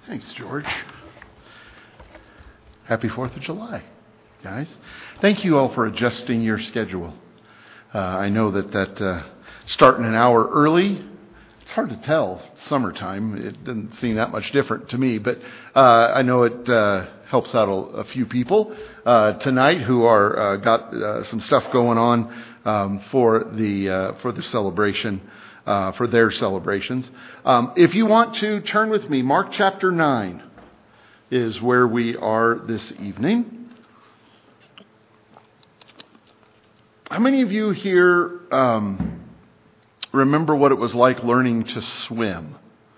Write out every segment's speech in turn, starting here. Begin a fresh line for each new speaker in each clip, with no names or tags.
Thanks, George. Happy 4th of July, guys. Thank you all for adjusting your schedule. I know that starting an hour early, it's hard to tell. Summertime, it doesn't seem that much different to me, but I know it helps out a few people tonight who are got some stuff going on for the celebration, for their celebrations. If you want to turn with me, Mark chapter 9 is where we are this evening. How many of you here remember what it was like learning to swim?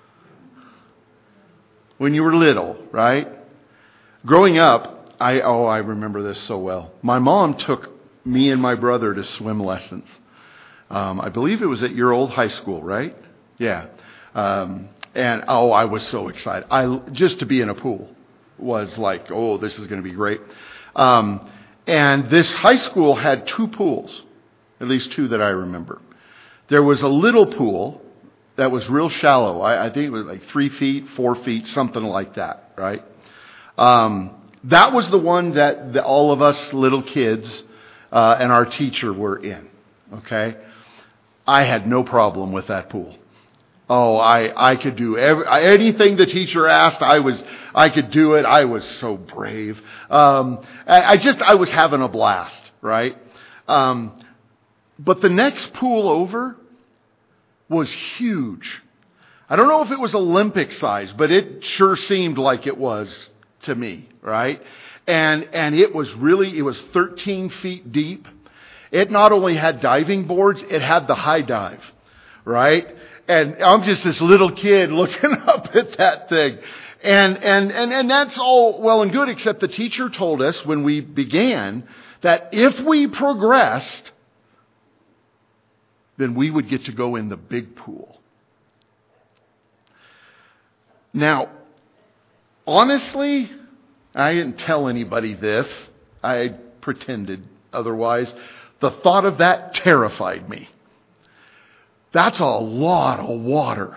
When you were little, right? Growing up, I remember this so well. My mom took me and my brother to swim lessons. I believe it was at your old high school, right? Yeah. And I was so excited. Just to be in a pool was like, this is going to be great. And this high school had 2 pools, at least 2 that I remember. There was a little pool that was real shallow. I think it was like 3 feet, 4 feet, something like that, right? That was the one that all of us little kids and our teacher were in, okay? I had no problem with that pool. I could do anything the teacher asked. I could do it. I was so brave. I was having a blast, right? But the next pool over was huge. I don't know if it was Olympic size, but it sure seemed like it was to me, right? And it was 13 feet deep. It not only had diving boards, it had the high dive, right? And I'm just this little kid looking up at that thing. And that's all well and good, except the teacher told us when we began that if we progressed, then we would get to go in the big pool. Now, honestly, I didn't tell anybody this. I pretended otherwise. The thought of that terrified me. That's a lot of water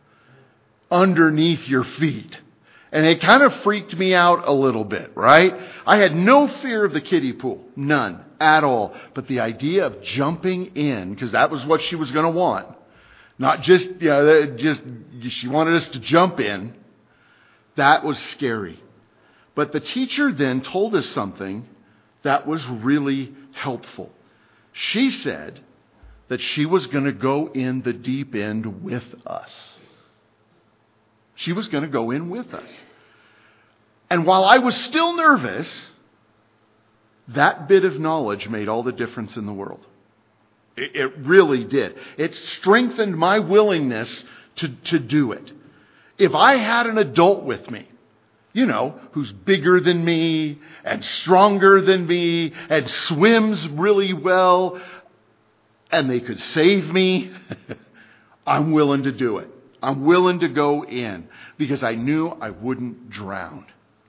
underneath your feet. And it kind of freaked me out a little bit, right? I had no fear of the kiddie pool. None at all. But the idea of jumping in, because that was what she was going to want. Not just she wanted us to jump in. That was scary. But the teacher then told us something that was really helpful. She said that she was going to go in the deep end with us. She was going to go in with us. And while I was still nervous, that bit of knowledge made all the difference in the world. It really did. It strengthened my willingness to do it. If I had an adult with me, who's bigger than me and stronger than me and swims really well, and they could save me, I'm willing to do it. I'm willing to go in because I knew I wouldn't drown.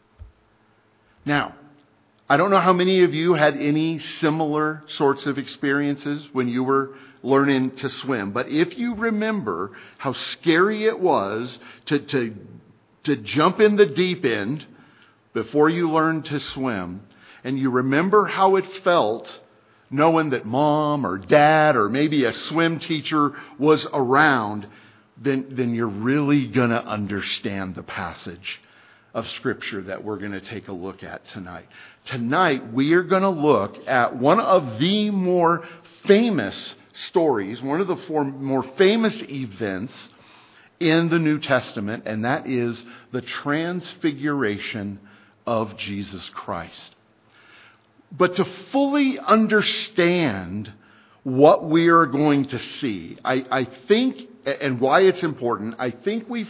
Now, I don't know how many of you had any similar sorts of experiences when you were learning to swim, but if you remember how scary it was to jump in the deep end before you learned to swim, and you remember how it felt knowing that mom or dad or maybe a swim teacher was around, then you're really going to understand the passage of Scripture that we're going to take a look at tonight. Tonight, we are going to look at one of the more famous stories, one of the more famous events in the New Testament, and that is the transfiguration of Jesus Christ. But to fully understand what we are going to see, I think, and why it's important, I think we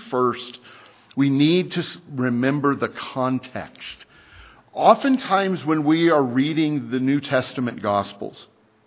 need to remember the context. Oftentimes when we are reading the New Testament Gospels,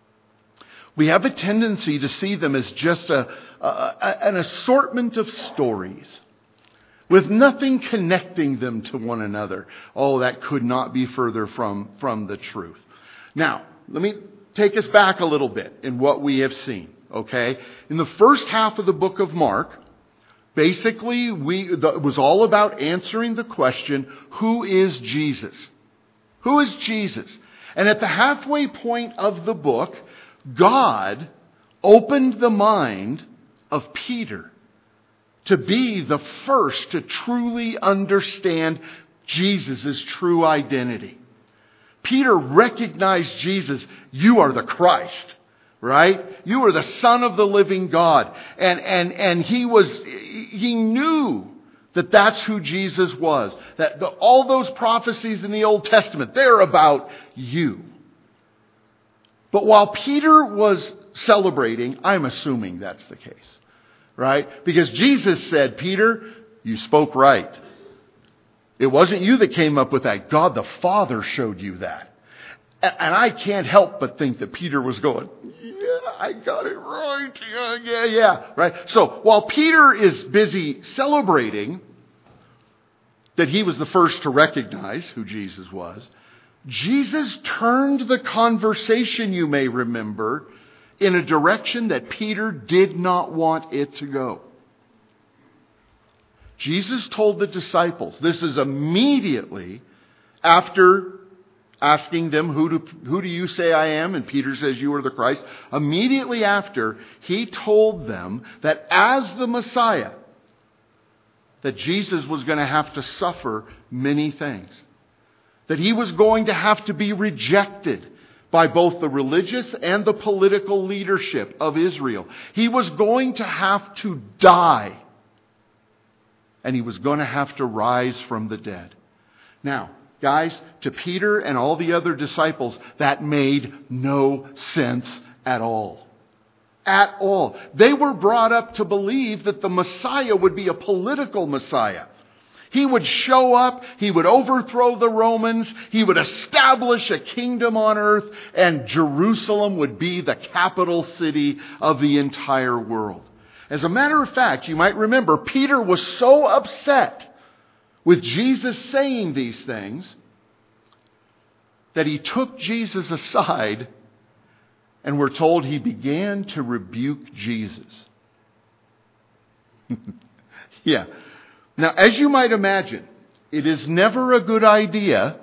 we have a tendency to see them as just an assortment of stories with nothing connecting them to one another. That could not be further from the truth. Now, let me take us back a little bit in what we have seen, okay? In the first half of the book of Mark, Basically, it was all about answering the question, who is Jesus? Who is Jesus? And at the halfway point of the book, God opened the mind of Peter to be the first to truly understand Jesus' true identity. Peter recognized Jesus. You are the Christ, right? You are the Son of the living God. And he knew that that's who Jesus was. That all those prophecies in the Old Testament, they're about you. But while Peter was celebrating, I'm assuming that's the case, right? Because Jesus said, Peter, you spoke right. It wasn't you that came up with that. God the Father showed you that. And I can't help but think that Peter was going, yeah, I got it right. Yeah. Right? So while Peter is busy celebrating that he was the first to recognize who Jesus was, Jesus turned the conversation, you may remember, in a direction that Peter did not want it to go. Jesus told the disciples, this is immediately after asking them, who do you say I am? And Peter says, you are the Christ. Immediately after, he told them that as the Messiah, that Jesus was going to have to suffer many things. That he was going to have to be rejected by both the religious and the political leadership of Israel. He was going to have to die. And he was going to have to rise from the dead. Now, guys, to Peter and all the other disciples, that made no sense at all. At all. They were brought up to believe that the Messiah would be a political Messiah. He would show up, he would overthrow the Romans, he would establish a kingdom on earth, and Jerusalem would be the capital city of the entire world. As a matter of fact, you might remember, Peter was so upset with Jesus saying these things that he took Jesus aside, and we're told he began to rebuke Jesus. Yeah. Now, as you might imagine, it is never a good idea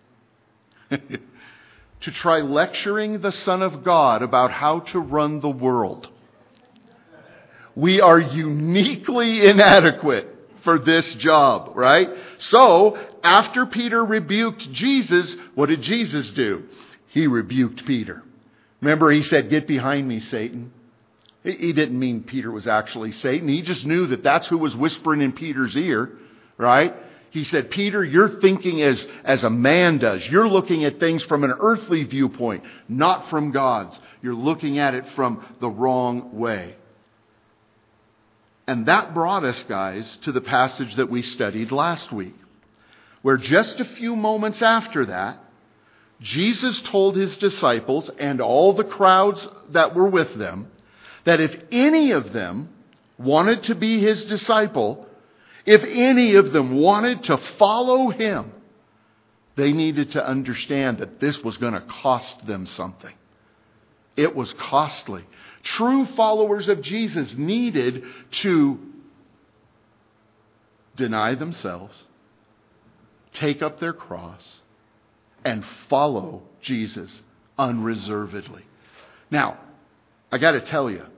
to try lecturing the Son of God about how to run the world. We are uniquely inadequate for this job, right? So, after Peter rebuked Jesus, what did Jesus do? He rebuked Peter. Remember, he said, "Get behind me, Satan." He didn't mean Peter was actually Satan. He just knew that that's who was whispering in Peter's ear, right? He said, "Peter, you're thinking as a man does. You're looking at things from an earthly viewpoint, not from God's. You're looking at it from the wrong way." And that brought us, guys, to the passage that we studied last week, where just a few moments after that, Jesus told his disciples and all the crowds that were with them that if any of them wanted to be his disciple, if any of them wanted to follow him, they needed to understand that this was going to cost them something. It was costly. True followers of Jesus needed to deny themselves, take up their cross, and follow Jesus unreservedly. Now, I got to tell you,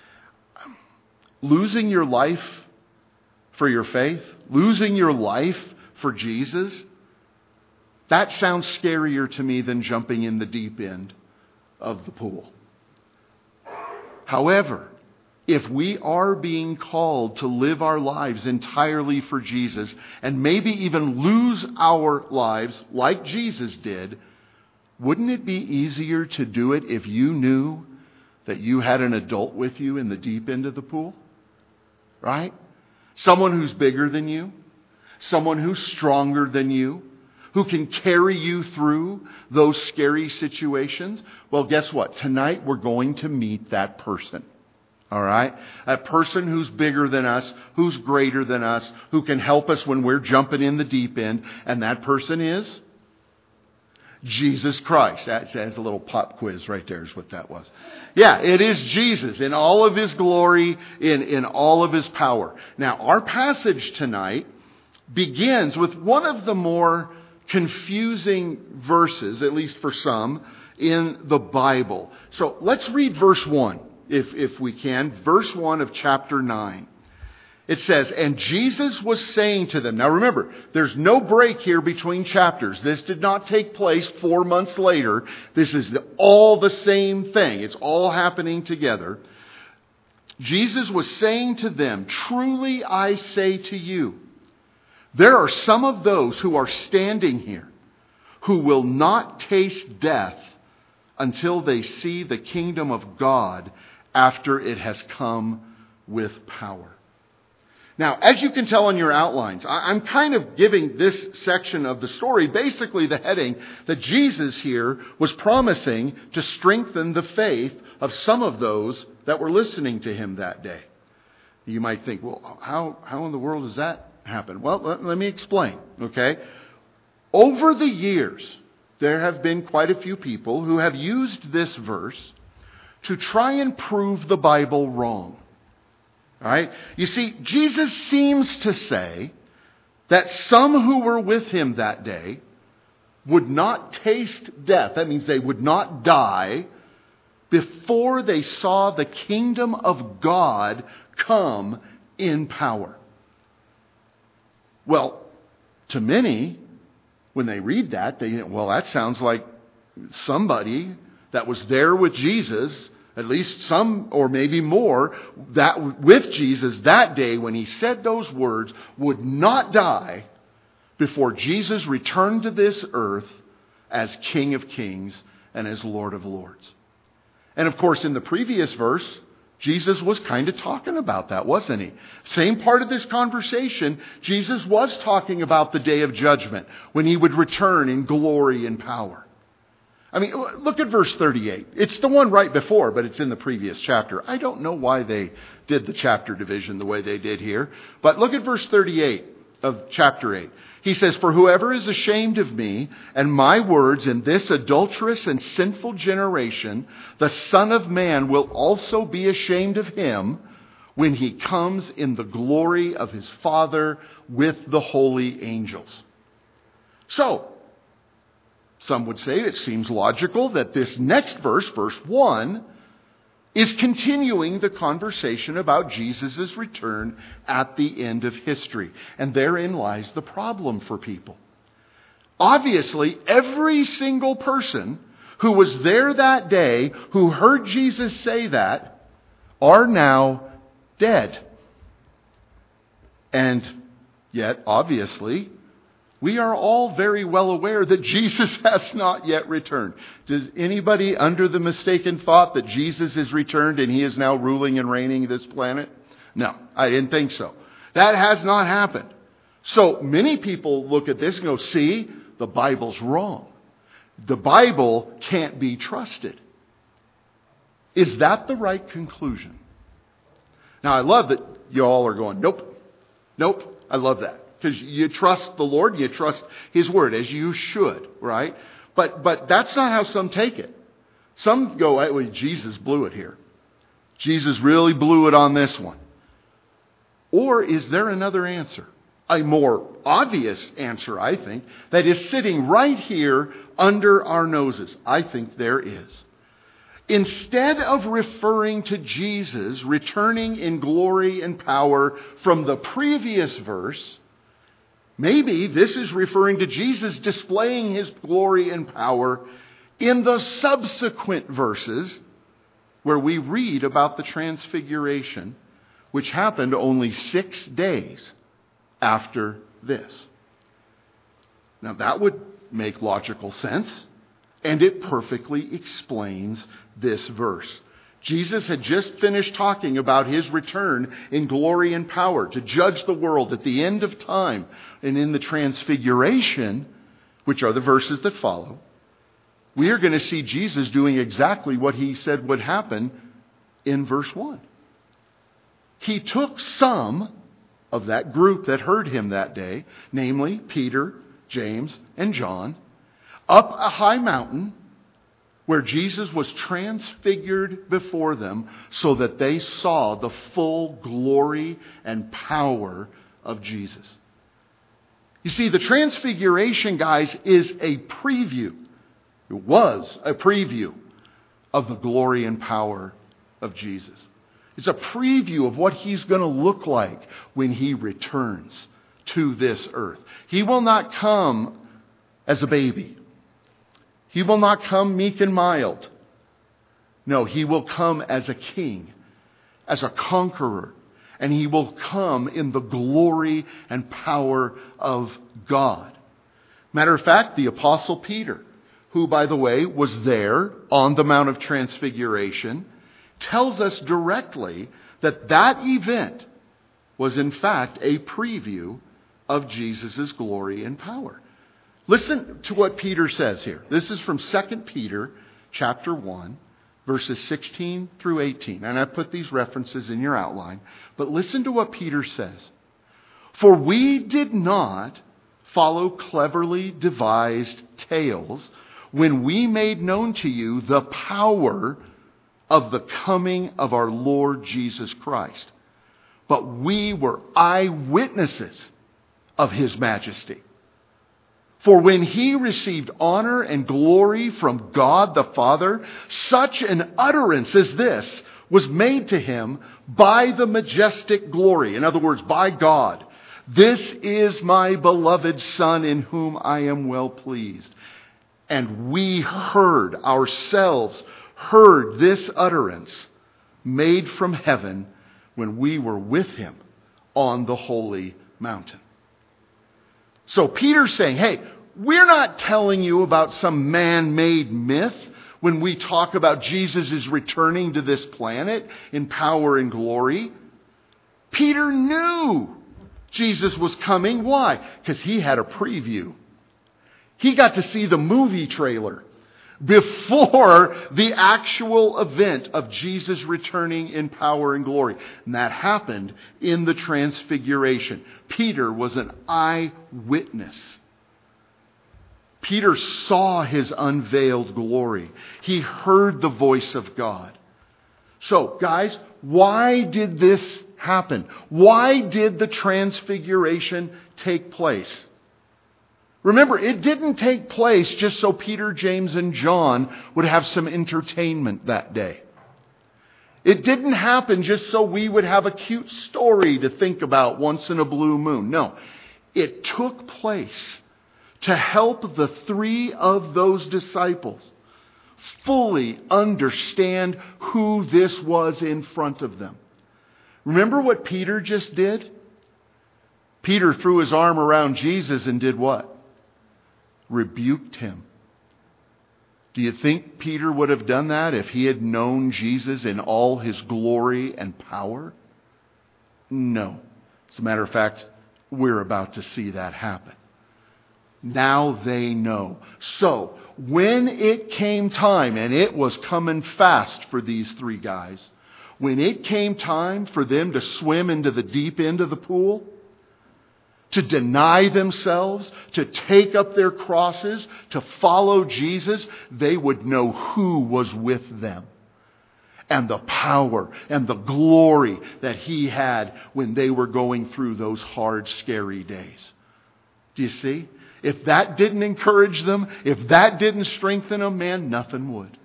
losing your life for your faith, losing your life for Jesus, that sounds scarier to me than jumping in the deep end of the pool. However, if we are being called to live our lives entirely for Jesus, and maybe even lose our lives like Jesus did, wouldn't it be easier to do it if you knew that you had an adult with you in the deep end of the pool? Right? Someone who's bigger than you, someone who's stronger than you, who can carry you through those scary situations. Well, guess what? Tonight we're going to meet that person. All right? That person who's bigger than us, who's greater than us, who can help us when we're jumping in the deep end. And that person is Jesus Christ. That's a little pop quiz right there is what that was. Yeah, it is Jesus in all of His glory, in all of His power. Now, our passage tonight begins with one of the more confusing verses, at least for some, in the Bible. So let's read verse 1, if we can. Verse 1 of chapter 9. It says, "And Jesus was saying to them." Now remember, there's no break here between chapters. This did not take place 4 months later. This is all the same thing. It's all happening together. Jesus was saying to them, "Truly I say to you, there are some of those who are standing here who will not taste death until they see the kingdom of God after it has come with power." Now, as you can tell on your outlines, I'm kind of giving this section of the story basically the heading that Jesus here was promising to strengthen the faith of some of those that were listening to Him that day. You might think, well, how in the world does that happen? Well, let me explain, okay? Over the years, there have been quite a few people who have used this verse to try and prove the Bible wrong. All right? You see, Jesus seems to say that some who were with Him that day would not taste death. That means they would not die before they saw the kingdom of God come in power. Well, to many, when they read that, they think, well, that sounds like somebody that was there with Jesus, at least some or maybe more, that with Jesus that day when He said those words, would not die before Jesus returned to this earth as King of Kings and as Lord of Lords. And of course, in the previous verse, Jesus was kind of talking about that, wasn't He? Same part of this conversation, Jesus was talking about the day of judgment when He would return in glory and power. I mean, look at verse 38. It's the one right before, but it's in the previous chapter. I don't know why they did the chapter division the way they did here. But look at verse 38 of chapter 8. He says, "For whoever is ashamed of me and my words in this adulterous and sinful generation, the Son of Man will also be ashamed of him when He comes in the glory of His Father with the holy angels." So, some would say it seems logical that this next verse, verse 1, is continuing the conversation about Jesus' return at the end of history. And therein lies the problem for people. Obviously, every single person who was there that day, who heard Jesus say that, are now dead. And yet, obviously, we are all very well aware that Jesus has not yet returned. Does anybody under the mistaken thought that Jesus is returned and He is now ruling and reigning this planet? No, I didn't think so. That has not happened. So many people look at this and go, see, the Bible's wrong. The Bible can't be trusted. Is that the right conclusion? Now, I love that you all are going, nope. I love that. Because you trust the Lord, you trust His Word, as you should, right? But that's not how some take it. Some go, well, Jesus blew it here. Jesus really blew it on this one. Or is there another answer? A more obvious answer, I think, that is sitting right here under our noses. I think there is. Instead of referring to Jesus returning in glory and power from the previous verse, maybe this is referring to Jesus displaying His glory and power in the subsequent verses where we read about the transfiguration, which happened only 6 days after this. Now that would make logical sense, and it perfectly explains this verse. Jesus had just finished talking about His return in glory and power to judge the world at the end of time. And in the transfiguration, which are the verses that follow, we are going to see Jesus doing exactly what He said would happen in verse 1. He took some of that group that heard Him that day, namely Peter, James, and John, up a high mountain where Jesus was transfigured before them so that they saw the full glory and power of Jesus. You see, the transfiguration, guys, is a preview. It was a preview of the glory and power of Jesus. It's a preview of what He's going to look like when He returns to this earth. He will not come as a baby. He will not come meek and mild. No, He will come as a king, as a conqueror, and He will come in the glory and power of God. Matter of fact, the Apostle Peter, who, by the way, was there on the Mount of Transfiguration, tells us directly that that event was in fact a preview of Jesus' glory and power. Listen to what Peter says here. This is from 2 Peter chapter 1, verses 16 through 18. And I put these references in your outline. But listen to what Peter says. For we did not follow cleverly devised tales when we made known to you the power of the coming of our Lord Jesus Christ. But we were eyewitnesses of His majesty. For when He received honor and glory from God the Father, such an utterance as this was made to Him by the majestic glory. In other words, by God. This is my beloved Son in whom I am well pleased. And we ourselves heard this utterance made from heaven when we were with Him on the holy mountain. So Peter's saying, hey, we're not telling you about some man-made myth when we talk about Jesus is returning to this planet in power and glory. Peter knew Jesus was coming. Why? Because he had a preview. He got to see the movie trailer before the actual event of Jesus returning in power and glory. And that happened in the Transfiguration. Peter was an eyewitness. Peter saw His unveiled glory. He heard the voice of God. So, guys, why did this happen? Why did the Transfiguration take place? Remember, it didn't take place just so Peter, James, and John would have some entertainment that day. It didn't happen just so we would have a cute story to think about once in a blue moon. No, it took place to help the three of those disciples fully understand who this was in front of them. Remember what Peter just did? Peter threw his arm around Jesus and did what? Rebuked Him. Do you think Peter would have done that if he had known Jesus in all His glory and power? No. As a matter of fact, we're about to see that happen. Now they know. So, when it came time, and it was coming fast for these three guys, when it came time for them to swim into the deep end of the pool, to deny themselves, to take up their crosses, to follow Jesus, they would know who was with them. And the power and the glory that He had when they were going through those hard, scary days. Do you see? If that didn't encourage them, if that didn't strengthen them, man, nothing would.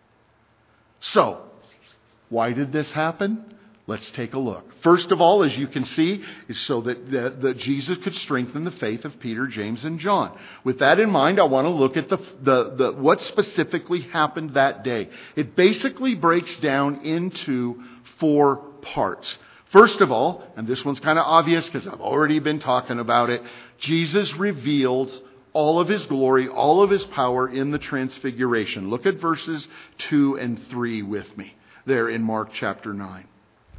So, why did this happen? Let's take a look. First of all, as you can see, is so that Jesus could strengthen the faith of Peter, James, and John. With that in mind, I want to look at what specifically happened that day. It basically breaks down into 4 parts. First of all, and this one's kind of obvious because I've already been talking about it, Jesus reveals all of His glory, all of His power in the Transfiguration. Look at verses 2 and 3 with me there in Mark chapter 9.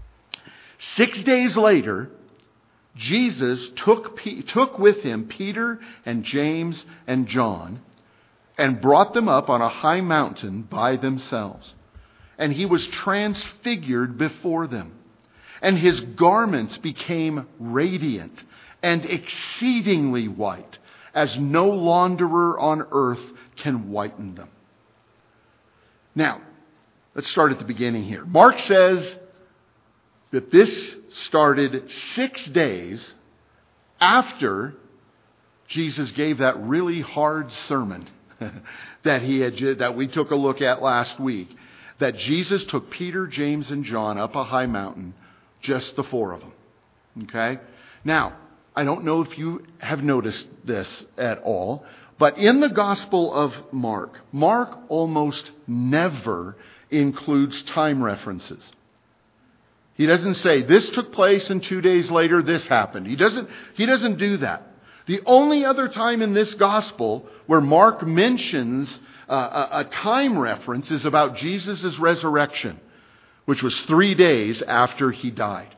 6 days later, Jesus took with Him Peter and James and John and brought them up on a high mountain by themselves. And He was transfigured before them. And His garments became radiant and exceedingly white, as no launderer on earth can whiten them. Now, let's start at the beginning here. Mark says that this started 6 days after Jesus gave that really hard sermon that we took a look at last week. That Jesus took Peter, James, and John up a high mountain, just the four of them. Okay? Now, I don't know if you have noticed this at all, but in the Gospel of Mark almost never includes time references. He doesn't say, this took place and 2 days later this happened. He doesn't do that. The only other time in this Gospel where Mark mentions a time reference is about Jesus' resurrection, which was 3 days after he died.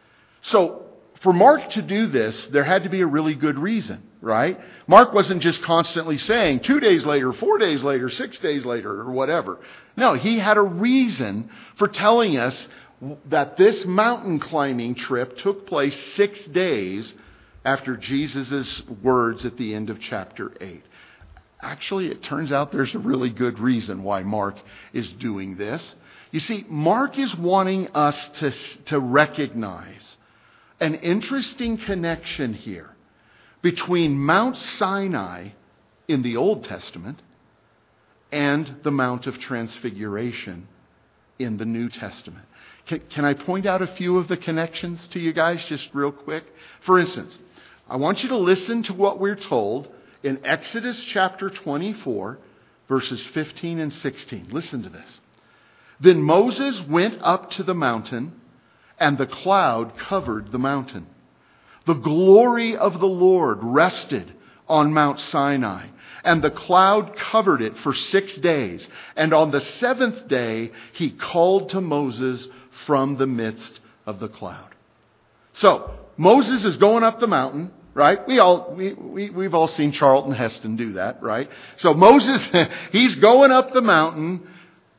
So, for Mark to do this, there had to be a really good reason, right? Mark wasn't just constantly saying 2 days later, 4 days later, 6 days later, or whatever. No, he had a reason for telling us that this mountain climbing trip took place 6 days after Jesus' words at the end of chapter 8. Actually, it turns out there's a really good reason why Mark is doing this. You see, Mark is wanting us to recognize an interesting connection here between Mount Sinai in the Old Testament and the Mount of Transfiguration in the New Testament. Can I point out a few of the connections to you guys just real quick? For instance, I want you to listen to what we're told in Exodus chapter 24, verses 15 and 16. Listen to this. Then Moses went up to the mountain, and the cloud covered the mountain. The glory of the Lord rested on Mount Sinai, and the cloud covered it for 6 days. And on the seventh day, he called to Moses from the midst of the cloud. So, Moses is going up the mountain, right? We've all seen Charlton Heston do that, right? So Moses, he's going up the mountain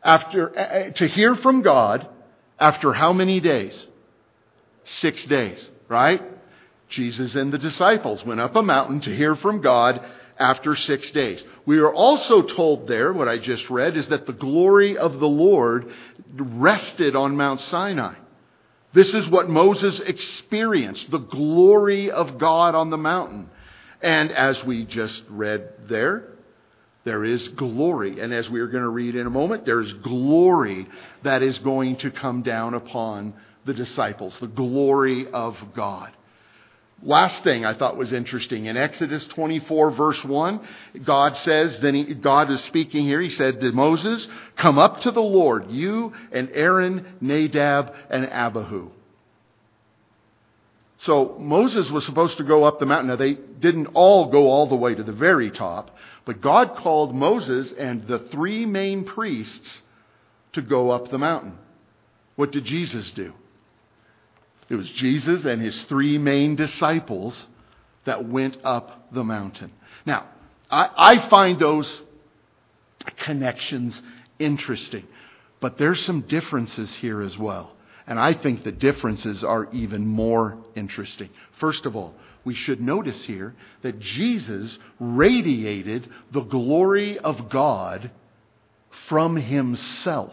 to hear from God after how many days? 6 days, right? Jesus and the disciples went up a mountain to hear from God after 6 days. We are also told there, what I just read, is that the glory of the Lord rested on Mount Sinai. This is what Moses experienced, the glory of God on the mountain. And as we just read there is glory. And as we are going to read in a moment, there is glory that is going to come down upon the disciples, the glory of God. Last thing I thought was interesting. In Exodus 24, verse 1, God says, God is speaking here. He said to Moses, come up to the Lord, you and Aaron, Nadab, and Abihu. So Moses was supposed to go up the mountain. Now they didn't all go all the way to the very top, but God called Moses and the 3 main priests to go up the mountain. What did Jesus do? It was Jesus and his 3 main disciples that went up the mountain. Now, I find those connections interesting, but there's some differences here as well. And I think the differences are even more interesting. First of all, we should notice here that Jesus radiated the glory of God from himself.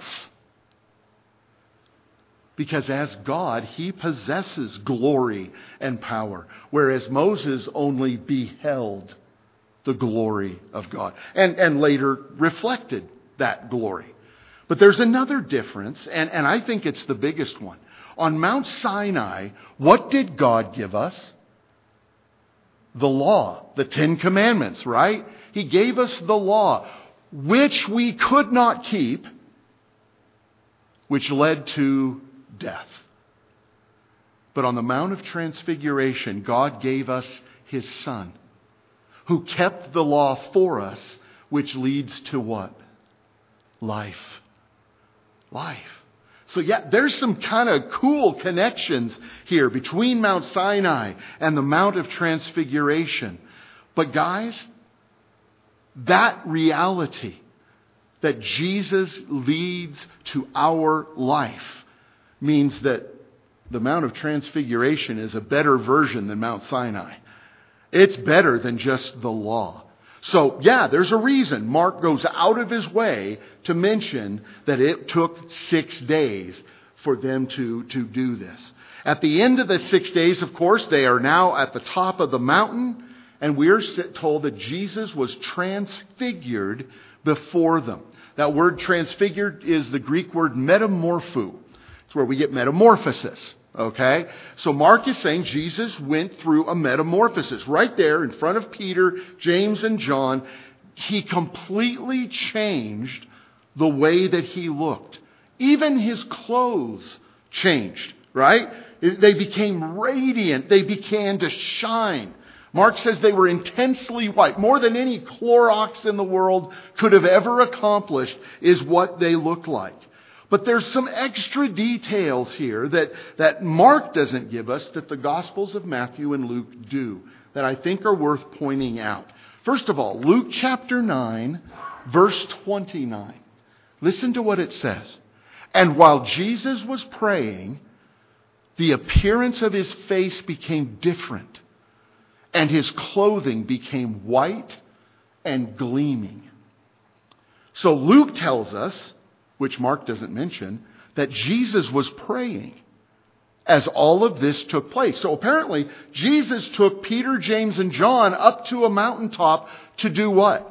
Because as God, he possesses glory and power, whereas Moses only beheld the glory of God and later reflected that glory. But there's another difference, and I think it's the biggest one. On Mount Sinai, what did God give us? The law, the 10 Commandments, right? He gave us the law, which we could not keep, which led to death. But on the Mount of Transfiguration, God gave us his Son, who kept the law for us, which leads to what? Life. Life. So yeah, there's some kind of cool connections here between Mount Sinai and the Mount of Transfiguration. But guys, that reality that Jesus leads to our life means that the Mount of Transfiguration is a better version than Mount Sinai. It's better than just the law. So, yeah, there's a reason Mark goes out of his way to mention that it took 6 days for them to do this. At the end of the 6 days, of course, they are now at the top of the mountain, and we're told that Jesus was transfigured before them. That word transfigured is the Greek word metamorpho. It's where we get metamorphosis. Okay? So Mark is saying Jesus went through a metamorphosis. Right there in front of Peter, James, and John, he completely changed the way that he looked. Even his clothes changed, right? They became radiant. They began to shine. Mark says they were intensely white. More than any Clorox in the world could have ever accomplished is what they looked like. But there's some extra details here that Mark doesn't give us that the Gospels of Matthew and Luke do that I think are worth pointing out. First of all, Luke chapter 9, verse 29. Listen to what it says. And while Jesus was praying, the appearance of his face became different, and his clothing became white and gleaming. So Luke tells us, which Mark doesn't mention, that Jesus was praying as all of this took place. So apparently, Jesus took Peter, James, and John up to a mountaintop to do what?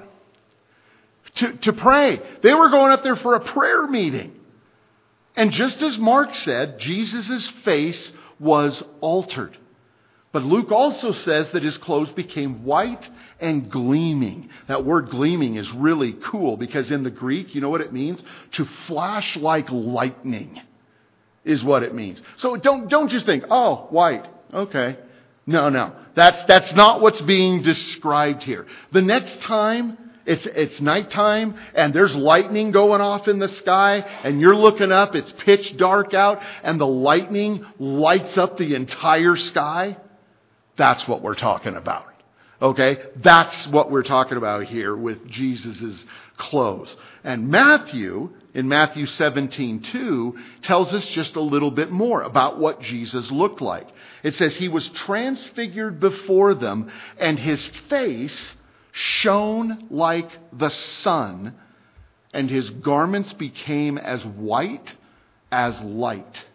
To pray. They were going up there for a prayer meeting. And just as Mark said, Jesus' face was altered. But Luke also says that his clothes became white and gleaming. That word gleaming is really cool because in the Greek, you know what it means? To flash like lightning is what it means. So don't just think, oh, white. Okay. No. That's not what's being described here. The next time it's nighttime and there's lightning going off in the sky and you're looking up, it's pitch dark out and the lightning lights up the entire sky. That's what we're talking about. Okay? That's what we're talking about here with Jesus' clothes. And Matthew, in Matthew 17:2, tells us just a little bit more about what Jesus looked like. It says, he was transfigured before them, and his face shone like the sun, and his garments became as white as light.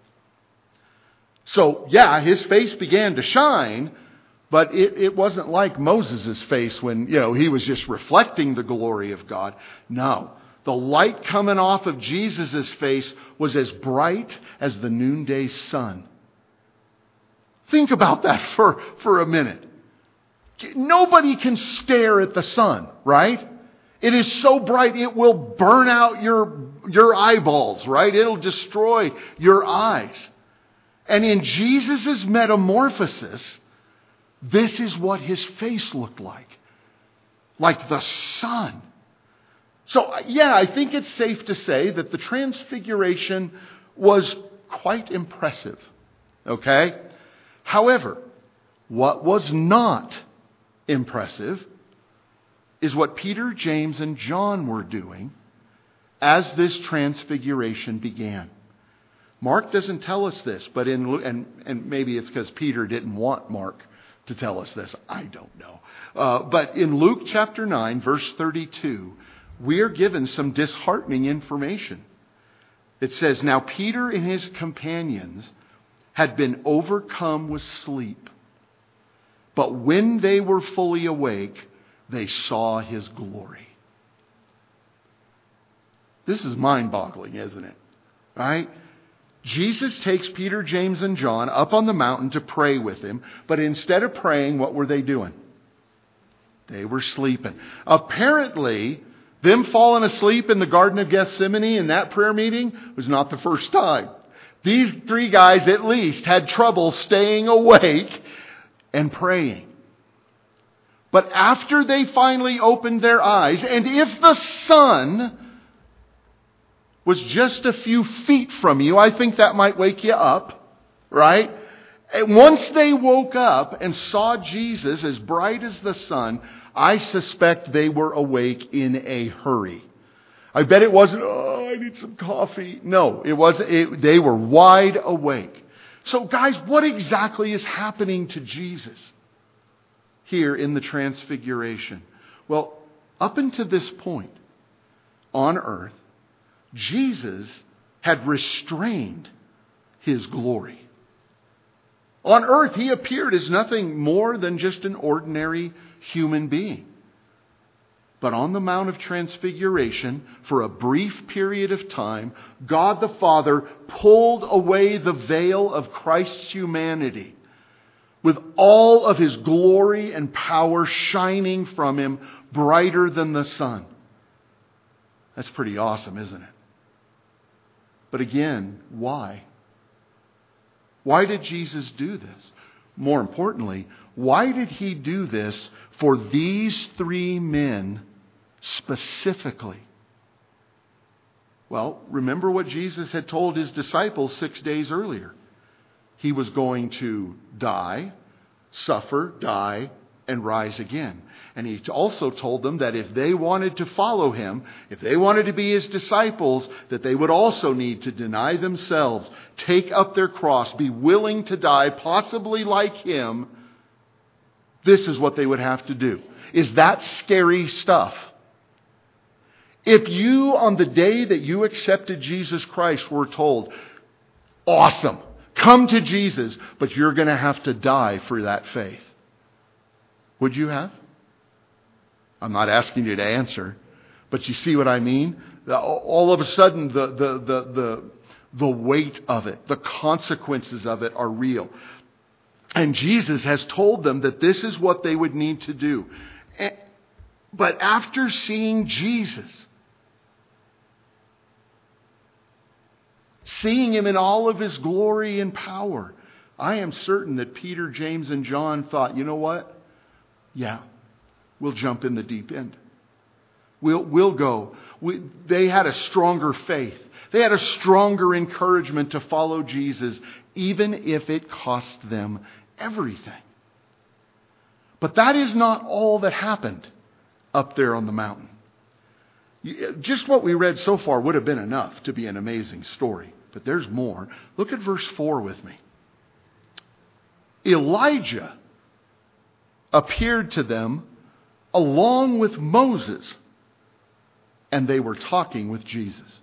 So, yeah, his face began to shine, but it wasn't like Moses' face when, he was just reflecting the glory of God. No. The light coming off of Jesus' face was as bright as the noonday sun. Think about that for a minute. Nobody can stare at the sun, right? It is so bright it will burn out your eyeballs, right? It'll destroy your eyes. And in Jesus' metamorphosis, this is what his face looked like the sun. So, yeah, I think it's safe to say that the transfiguration was quite impressive. Okay? However, what was not impressive is what Peter, James, and John were doing as this transfiguration began. Mark doesn't tell us this, but and maybe it's because Peter didn't want Mark to tell us this. I don't know. But in Luke chapter 9, verse 32, we are given some disheartening information. It says, now Peter and his companions had been overcome with sleep. But when they were fully awake, they saw his glory. This is mind-boggling, isn't it? Right? Jesus takes Peter, James, and John up on the mountain to pray with him. But instead of praying, what were they doing? They were sleeping. Apparently, them falling asleep in the Garden of Gethsemane in that prayer meeting was not the first time. These three guys at least had trouble staying awake and praying. But after they finally opened their eyes, and if the sun was just a few feet from you, I think that might wake you up, right? And once they woke up and saw Jesus as bright as the sun, I suspect they were awake in a hurry. I bet it wasn't, I need some coffee. No, it wasn't. They were wide awake. So guys, what exactly is happening to Jesus here in the Transfiguration? Well, Up until this point on earth, Jesus had restrained His glory. On earth, He appeared as nothing more than just an ordinary human being. But on the Mount of Transfiguration, for a brief period of time, God the Father pulled away the veil of Christ's humanity, with all of His glory and power shining from Him brighter than the sun. That's pretty awesome, isn't it? But again, why? Why did Jesus do this? More importantly, why did He do this for these three men specifically? Well, remember what Jesus had told His disciples 6 days earlier. He was going to die, suffer, die, and rise again. And He also told them that if they wanted to follow Him, if they wanted to be His disciples, that they would also need to deny themselves, take up their cross, be willing to die, possibly like Him. This is what they would have to do. Is that scary stuff? If you, on the day that you accepted Jesus Christ, were told, awesome, come to Jesus, but you're going to have to die for that faith, would you have? I'm not asking you to answer, but you see what I mean? All of a sudden, the weight of it, the consequences of it are real. And Jesus has told them that this is what they would need to do. But after seeing Jesus, seeing Him in all of His glory and power, I am certain that Peter, James, and John thought, you know what? Yeah, we'll jump in the deep end. We'll go. They had a stronger faith. They had a stronger encouragement to follow Jesus, even if it cost them everything. But that is not all that happened up there on the mountain. Just what we read so far would have been enough to be an amazing story. But there's more. Look at verse 4 with me. Elijah appeared to them along with Moses, and they were talking with Jesus.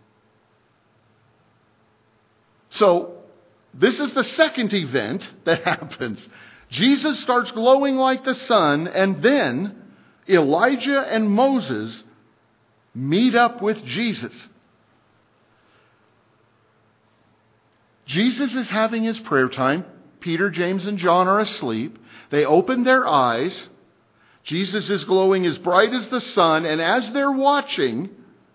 So, this is the second event that happens. Jesus starts glowing like the sun, and then Elijah and Moses meet up with Jesus. Jesus is having His prayer time. Peter, James, and John are asleep. They open their eyes. Jesus is glowing as bright as the sun. And as they're watching,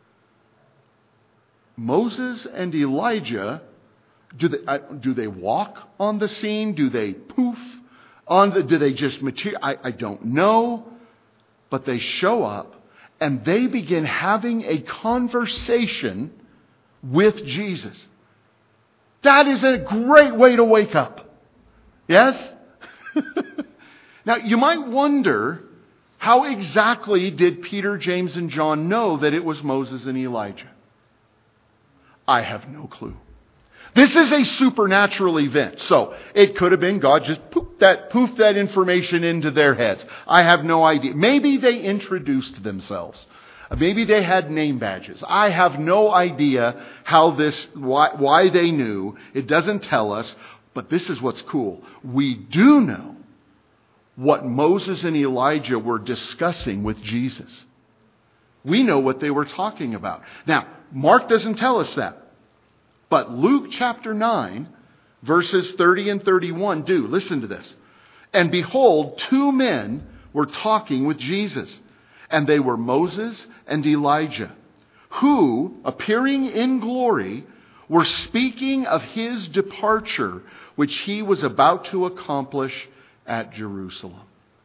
Moses and Elijah, do they walk on the scene? Do they poof do they just materialize? I don't know. But they show up and they begin having a conversation with Jesus. That is a great way to wake up. Yes? Now, you might wonder, how exactly did Peter, James, and John know that it was Moses and Elijah? I have no clue. This is a supernatural event. So, it could have been God just poofed that information into their heads. I have no idea. Maybe they introduced themselves. Maybe they had name badges. I have no idea why they knew. It doesn't tell us. But this is what's cool. We do know what Moses and Elijah were discussing with Jesus. We know what they were talking about. Now, Mark doesn't tell us that. But Luke chapter 9, verses 30 and 31 do. Listen to this. And behold, two men were talking with Jesus. And they were Moses and Elijah, who, appearing in glory, were speaking of His departure, which He was about to accomplish at Jerusalem.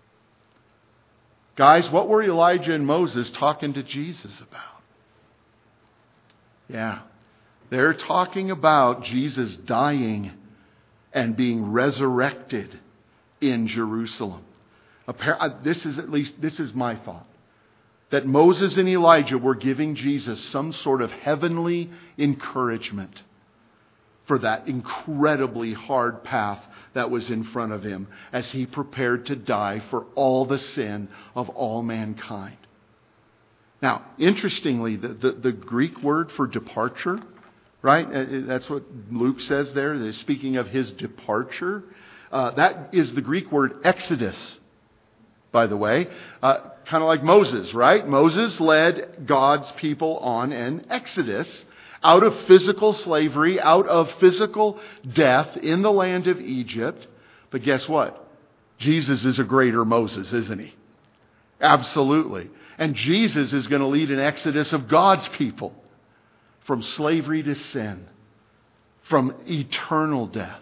Guys, what were Elijah and Moses talking to Jesus about? Yeah, they're talking about Jesus dying and being resurrected in Jerusalem. This is my thought. That Moses and Elijah were giving Jesus some sort of heavenly encouragement for that incredibly hard path that was in front of Him as He prepared to die for all the sin of all mankind. Now, interestingly, the Greek word for departure, right? That's what Luke says there. They're speaking of his departure. That is the Greek word exodus, by the way. Kind of like Moses, right? Moses led God's people on an exodus out of physical slavery, out of physical death in the land of Egypt. But guess what? Jesus is a greater Moses, isn't he? Absolutely. And Jesus is going to lead an exodus of God's people from slavery to sin, from eternal death.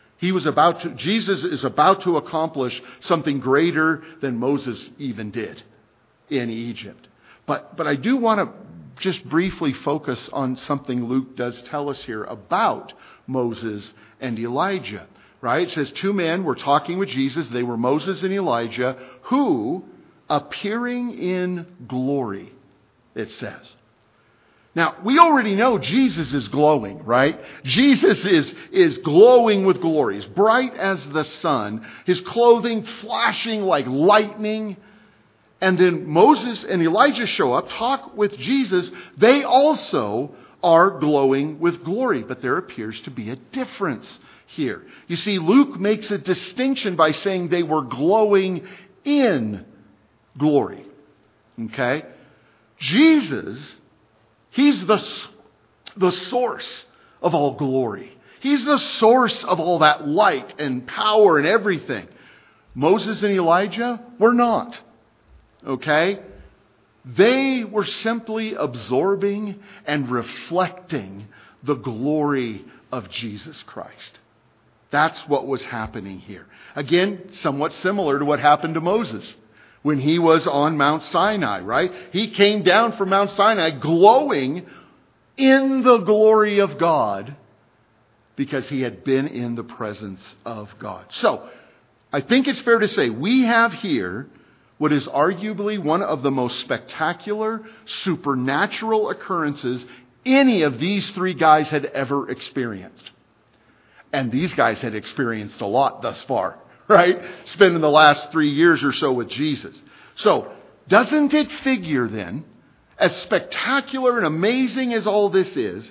Jesus is about to accomplish something greater than Moses even did in Egypt. But I do want to just briefly focus on something Luke does tell us here about Moses and Elijah. Right? It says two men were talking with Jesus. They were Moses and Elijah, who, appearing in glory, it says. Now, we already know Jesus is glowing, right? Jesus is glowing with glory. He's bright as the sun. His clothing flashing like lightning. And then Moses and Elijah show up, talk with Jesus. They also are glowing with glory. But there appears to be a difference here. You see, Luke makes a distinction by saying they were glowing in glory. Okay? Jesus, he's the source of all glory. He's the source of all that light and power and everything. Moses and Elijah were not. Okay? They were simply absorbing and reflecting the glory of Jesus Christ. That's what was happening here. Again, somewhat similar to what happened to Moses when he was on Mount Sinai, right? He came down from Mount Sinai glowing in the glory of God because he had been in the presence of God. So, I think it's fair to say we have here what is arguably one of the most spectacular supernatural occurrences any of these three guys had ever experienced. And these guys had experienced a lot thus far, right? Spending the last 3 years or so with Jesus. So, doesn't it figure then, as spectacular and amazing as all this is,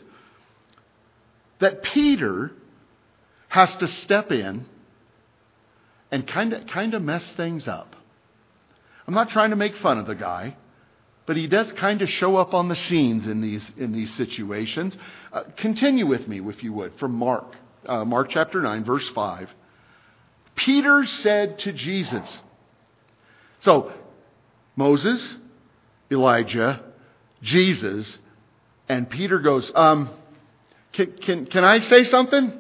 that Peter has to step in and kind of mess things up? I'm not trying to make fun of the guy, but he does kind of show up on the scenes in these situations. Continue with me, if you would, from Mark. Mark chapter 9, verse 5. Peter said to Jesus. So, Moses, Elijah, Jesus, and Peter goes, can I say something?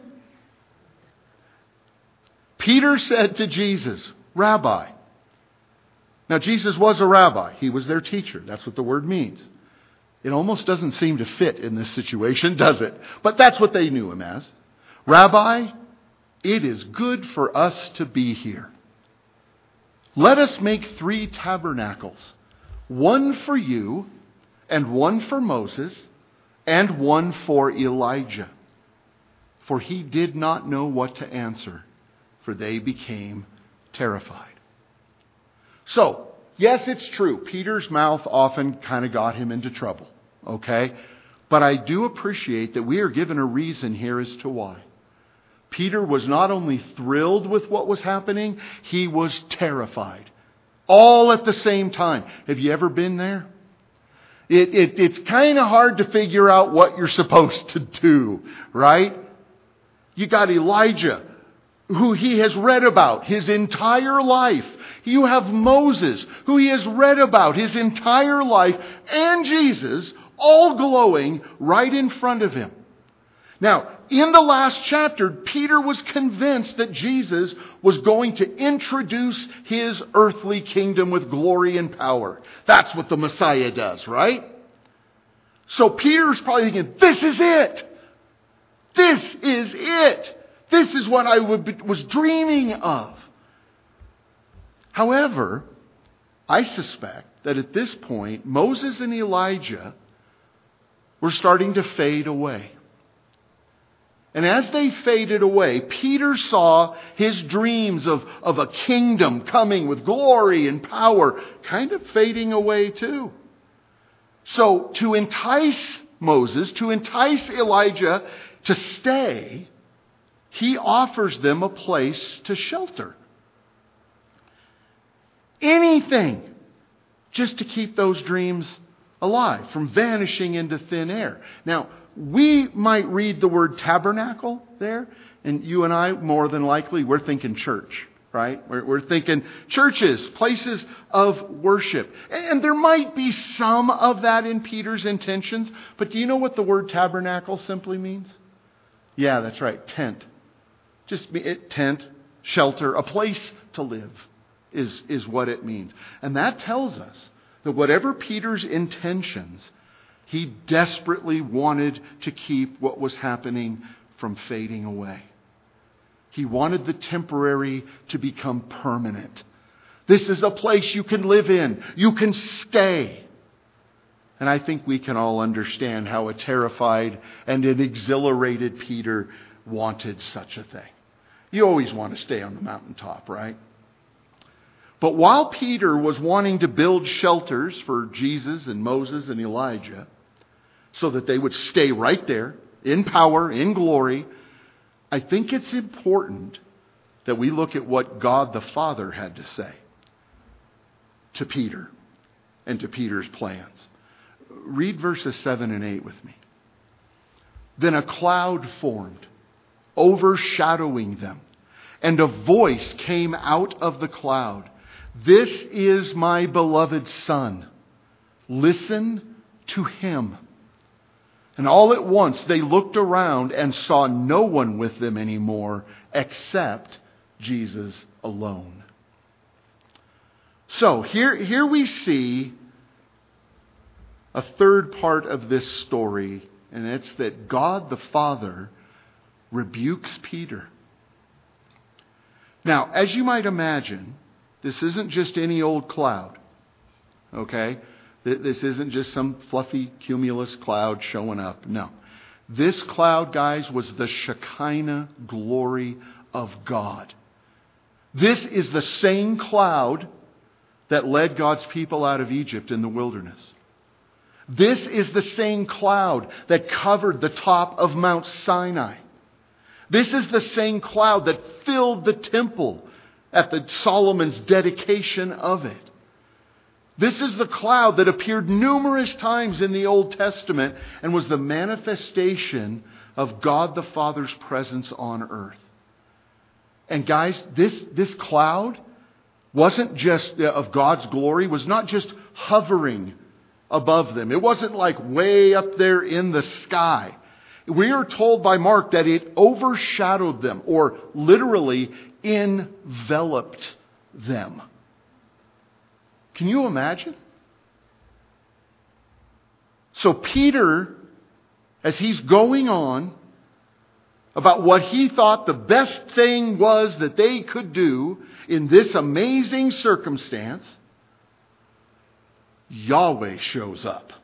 Peter said to Jesus, Rabbi. Now, Jesus was a rabbi. He was their teacher. That's what the word means. It almost doesn't seem to fit in this situation, does it? But that's what they knew him as. Rabbi, it is good for us to be here. Let us make 3 tabernacles, one for you, and one for Moses, and one for Elijah. For he did not know what to answer, for they became terrified. So, yes, it's true. Peter's mouth often kind of got him into trouble. Okay? But I do appreciate that we are given a reason here as to why. Peter was not only thrilled with what was happening, he was terrified. All at the same time. Have you ever been there? It's kind of hard to figure out what you're supposed to do, right? You got Elijah, who he has read about his entire life. You have Moses, who he has read about his entire life, and Jesus, all glowing right in front of him. Now, in the last chapter, Peter was convinced that Jesus was going to introduce his earthly kingdom with glory and power. That's what the Messiah does, right? So Peter's probably thinking, this is it. This is it. This is what I was dreaming of. However, I suspect that at this point, Moses and Elijah were starting to fade away. And as they faded away, Peter saw his dreams of a kingdom coming with glory and power kind of fading away too. So to entice Moses, to entice Elijah to stay, he offers them a place to shelter. Anything just to keep those dreams alive from vanishing into thin air. Now, we might read the word tabernacle there, and you and I, more than likely, we're thinking church, right? We're thinking churches, places of worship. And there might be some of that in Peter's intentions, but do you know what the word tabernacle simply means? Yeah, that's right, tent. Tent, shelter, a place to live is what it means. And that tells us that whatever Peter's intentions, he desperately wanted to keep what was happening from fading away. He wanted the temporary to become permanent. This is a place you can live in. You can stay. And I think we can all understand how a terrified and an exhilarated Peter wanted such a thing. You always want to stay on the mountaintop, right? But while Peter was wanting to build shelters for Jesus and Moses and Elijah, so that they would stay right there, in power, in glory, I think it's important that we look at what God the Father had to say to Peter and to Peter's plans. Read verses 7 and 8 with me. Then a cloud formed, overshadowing them, and a voice came out of the cloud. This is my beloved Son. Listen to him. And all at once they looked around and saw no one with them anymore except Jesus alone. So here we see a third part of this story, and it's that God the Father rebukes Peter. Now, as you might imagine, this isn't just any old cloud, okay? This isn't just some fluffy cumulus cloud showing up. No. This cloud, guys, was the Shekinah glory of God. This is the same cloud that led God's people out of Egypt in the wilderness. This is the same cloud that covered the top of Mount Sinai. This is the same cloud that filled the temple at Solomon's dedication of it. This is the cloud that appeared numerous times in the Old Testament and was the manifestation of God the Father's presence on earth. And guys, this cloud wasn't just of God's glory, was not just hovering above them. It wasn't like way up there in the sky. We are told by Mark that it overshadowed them, or literally enveloped them. Can you imagine? So Peter, as he's going on about what he thought the best thing was that they could do in this amazing circumstance, Yahweh shows up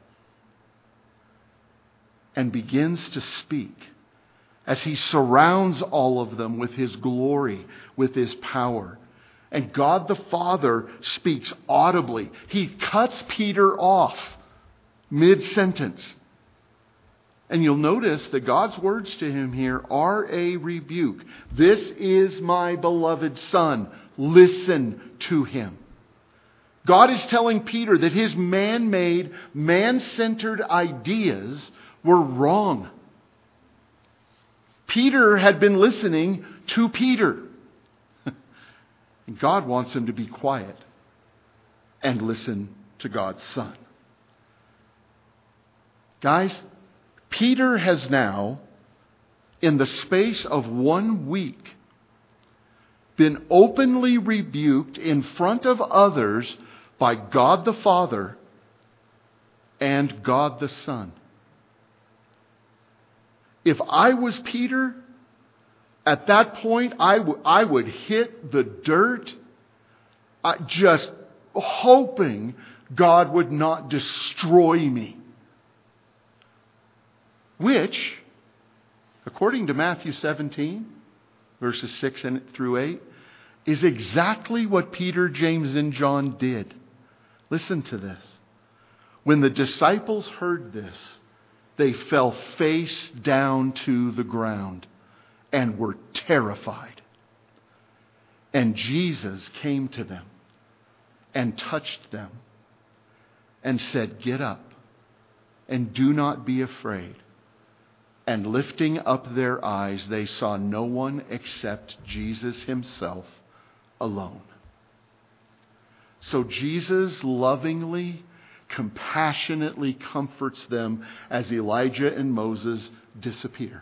and begins to speak as he surrounds all of them with his glory, with his power. And God the Father speaks audibly. He cuts Peter off mid-sentence. And you'll notice that God's words to him here are a rebuke. This is my beloved Son. Listen to him. God is telling Peter that his man-made, man-centered ideas were wrong. Peter had been listening to Peter. And God wants him to be quiet and listen to God's Son. Guys, Peter has now, in the space of 1 week, been openly rebuked in front of others by God the Father and God the Son. If I was Peter, at that point, I would hit the dirt, just hoping God would not destroy me. Which, according to Matthew 17, verses 6 through 8, is exactly what Peter, James, and John did. Listen to this. When the disciples heard this, they fell face down to the ground and were terrified. And Jesus came to them and touched them and said, "Get up and do not be afraid." And lifting up their eyes, they saw no one except Jesus himself alone. So Jesus lovingly, compassionately comforts them as Elijah and Moses disappear.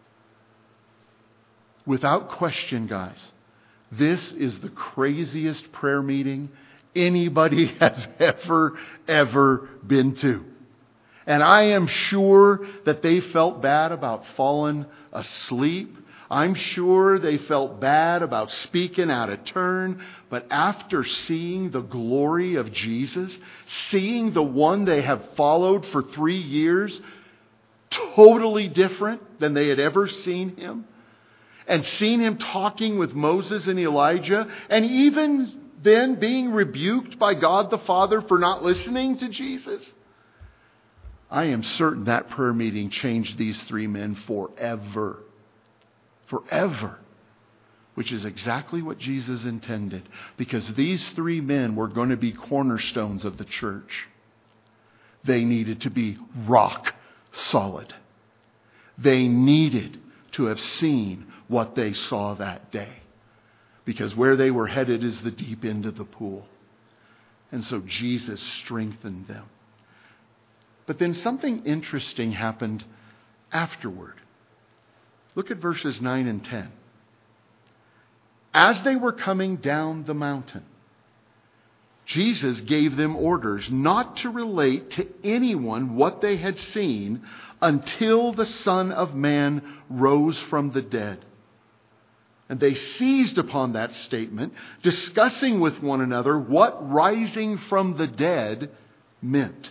Without question, guys, this is the craziest prayer meeting anybody has ever been to. And I am sure that they felt bad about falling asleep. I'm sure they felt bad about speaking out of turn. But after seeing the glory of Jesus, seeing the one they have followed for 3 years, totally different than they had ever seen him, and seeing him talking with Moses and Elijah, and even then being rebuked by God the Father for not listening to Jesus, I am certain that prayer meeting changed these 3 men forever. Forever. Which is exactly what Jesus intended. Because these 3 men were going to be cornerstones of the church. They needed to be rock solid. They needed to have seen what they saw that day. Because where they were headed is the deep end of the pool. And so Jesus strengthened them. But then something interesting happened afterward. Look at verses 9 and 10. As they were coming down the mountain, Jesus gave them orders not to relate to anyone what they had seen until the Son of Man rose from the dead. And they seized upon that statement, discussing with one another what rising from the dead meant.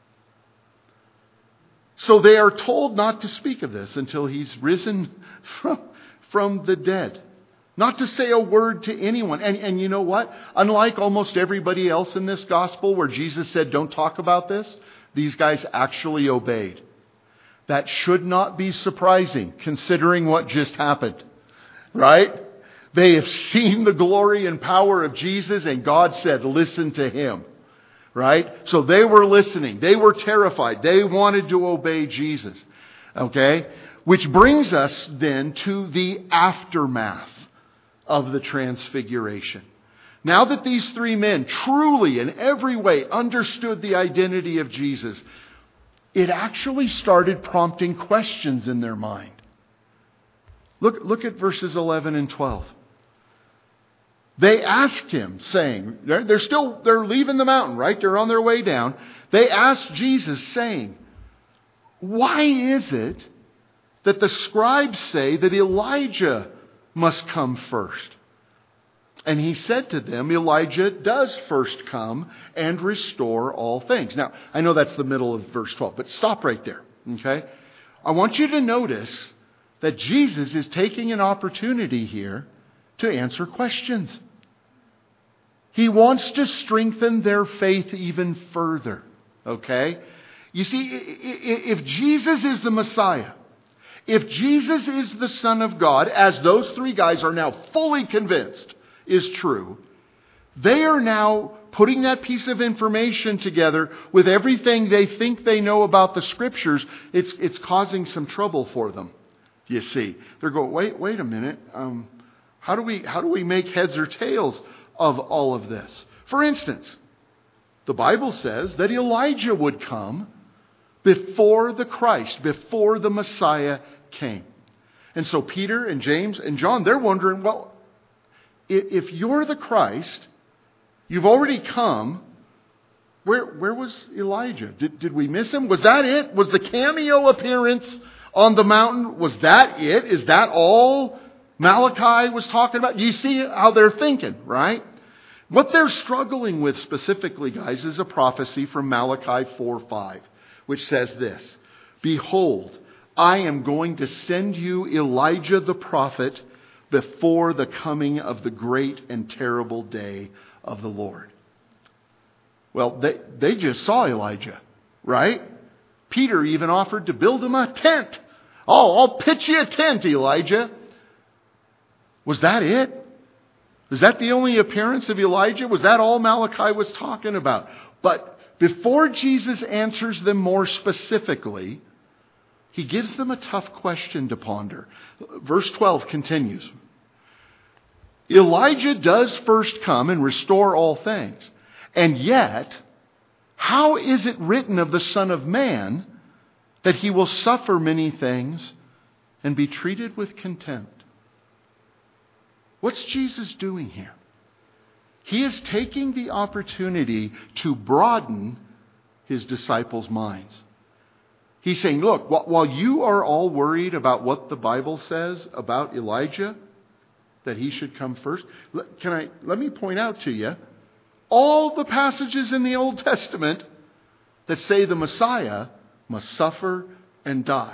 So they are told not to speak of this until he's risen from the dead. Not to say a word to anyone. And you know what? Unlike almost everybody else in this gospel where Jesus said, "Don't talk about this," these guys actually obeyed. That should not be surprising considering what just happened. Right? They have seen the glory and power of Jesus, and God said, "Listen to him." Right? So they were listening. They were terrified. They wanted to obey Jesus. Okay? Which brings us then to the aftermath of the transfiguration. Now that these 3 men truly in every way understood the identity of Jesus, it actually started prompting questions in their mind. Look at verses 11 and 12. They asked him, saying, they're leaving the mountain, right? They're on their way down. They asked Jesus, saying, "Why is it that the scribes say that Elijah must come first?" And he said to them, "Elijah does first come and restore all things." Now, I know that's the middle of verse 12, but stop right there, okay? I want you to notice that Jesus is taking an opportunity here to answer questions. He wants to strengthen their faith even further. Okay? You see, if Jesus is the Messiah, if Jesus is the Son of God, as those 3 guys are now fully convinced is true, they are now putting that piece of information together with everything they think they know about the Scriptures. It's causing some trouble for them. You see, they're going, wait a minute. How do we make heads or tails of all of this? For instance, the Bible says that Elijah would come before the Christ, before the Messiah came. And so Peter and James and John, they're wondering, well, if you're the Christ, you've already come, where was Elijah? Did we miss him? Was that it? Was the cameo appearance on the mountain, was that it? Is that all Malachi was talking about? Do you see how they're thinking, right? What they're struggling with specifically, guys, is a prophecy from Malachi 4:5, which says this: "Behold, I am going to send you Elijah the prophet before the coming of the great and terrible day of the Lord." Well, they just saw Elijah. right? Peter even offered to build him a tent. Oh, I'll pitch you a tent, Elijah. Was that it? Was that the only appearance of Elijah? Was that all Malachi was talking about? But before Jesus answers them more specifically, he gives them a tough question to ponder. Verse 12 continues. Elijah does first come and restore all things. And yet, how is it written of the Son of Man that he will suffer many things and be treated with contempt? What's Jesus doing here? He is taking the opportunity to broaden his disciples' minds. He's saying, look, while you are all worried about what the Bible says about Elijah, that he should come first, let me point out to you all the passages in the Old Testament that say the Messiah must suffer and die.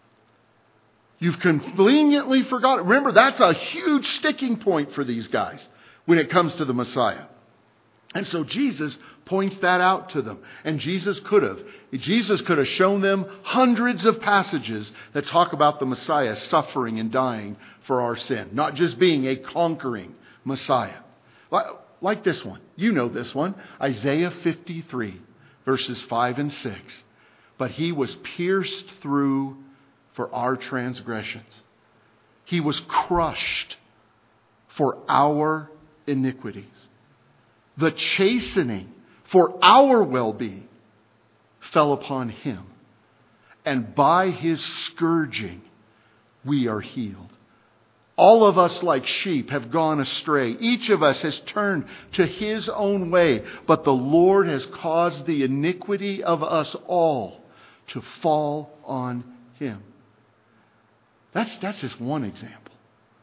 You've conveniently forgotten. Remember, that's a huge sticking point for these guys when it comes to the Messiah. And so Jesus points that out to them. And Jesus could have shown them hundreds of passages that talk about the Messiah suffering and dying for our sin. Not just being a conquering Messiah. Like this one. You know this one. Isaiah 53, verses 5 and 6. But he was pierced through for our transgressions. He was crushed for our iniquities. The chastening for our well-being fell upon him. And by his scourging, we are healed. All of us like sheep have gone astray. Each of us has turned to his own way. But the Lord has caused the iniquity of us all to fall on him. That's just one example.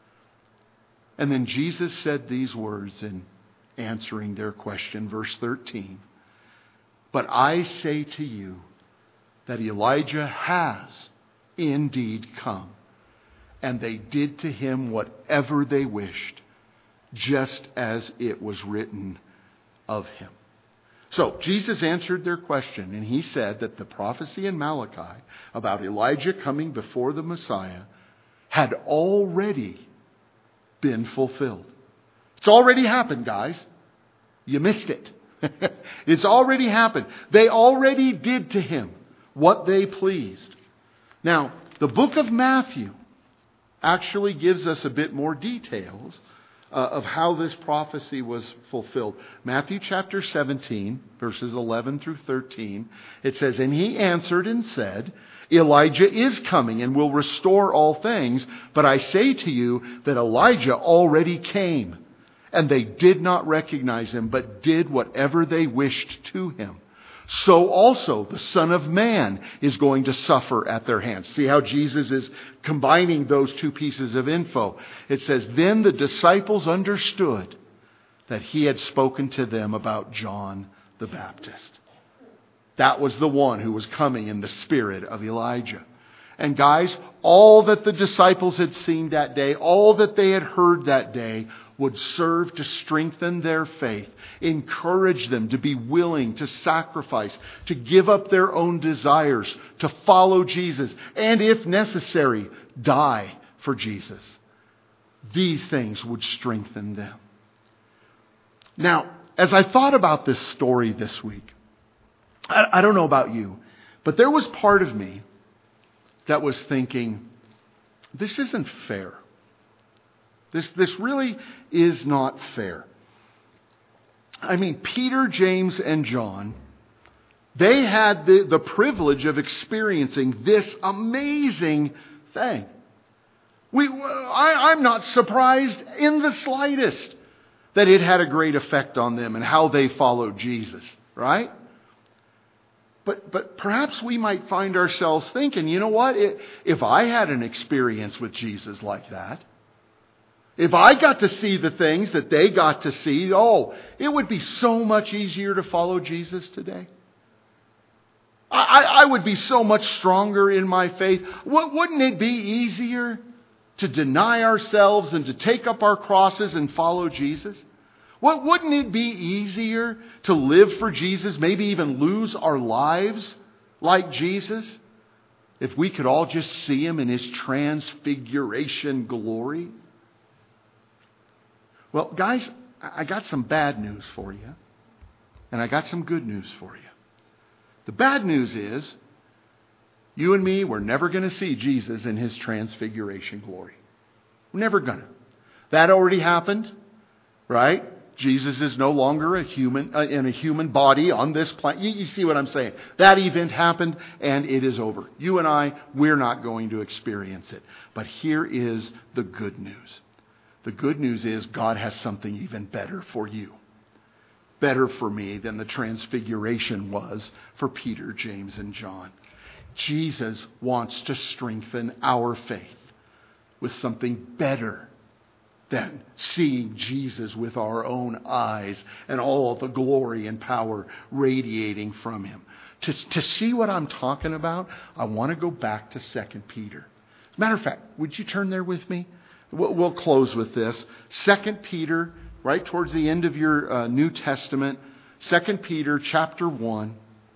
And then Jesus said these words in answering their question, verse 13. But I say to you that Elijah has indeed come, and they did to him whatever they wished, just as it was written of him. So Jesus answered their question, and he said that the prophecy in Malachi about Elijah coming before the Messiah had already been fulfilled. It's already happened, guys. You missed it. It's already happened. They already did to him what they pleased. Now, the book of Matthew actually gives us a bit more details of how this prophecy was fulfilled. Matthew chapter 17, verses 11 through 13, it says, And he answered and said, Elijah is coming and will restore all things, but I say to you that Elijah already came, and they did not recognize him, but did whatever they wished to him. So also the Son of Man is going to suffer at their hands. See how Jesus is combining those two pieces of info. It says, Then the disciples understood that he had spoken to them about John the Baptist. That was the one who was coming in the spirit of Elijah. And guys, all that the disciples had seen that day, all that they had heard that day, would serve to strengthen their faith, encourage them to be willing to sacrifice, to give up their own desires, to follow Jesus, and if necessary, die for Jesus. These things would strengthen them. Now, as I thought about this story this week, I don't know about you, but there was part of me that was thinking, this isn't fair. This really is not fair. I mean, Peter, James, and John, they had the privilege of experiencing this amazing thing. I'm not surprised in the slightest that it had a great effect on them and how they followed Jesus, right? But perhaps we might find ourselves thinking, you know what? If I had an experience with Jesus like that, if I got to see the things that they got to see, it would be so much easier to follow Jesus today. I would be so much stronger in my faith. Wouldn't it be easier to deny ourselves and to take up our crosses and follow Jesus? Wouldn't it be easier to live for Jesus, maybe even lose our lives like Jesus, if we could all just see Him in His transfiguration glory? Well, guys, I got some bad news for you. And I got some good news for you. The bad news is, you and me, we're never going to see Jesus in His transfiguration glory. We're never going to. That already happened, right? Jesus is no longer a human in a human body on this planet. You see what I'm saying? That event happened and it is over. You and I, we're not going to experience it. But here is the good news. The good news is God has something even better for you. Better for me than the transfiguration was for Peter, James, and John. Jesus wants to strengthen our faith with something better than seeing Jesus with our own eyes and all the glory and power radiating from Him. To see what I'm talking about, I want to go back to 2 Peter. As a matter of fact, would you turn there with me? We'll close with this. 2 Peter, right towards the end of your New Testament, 2 Peter chapter 1.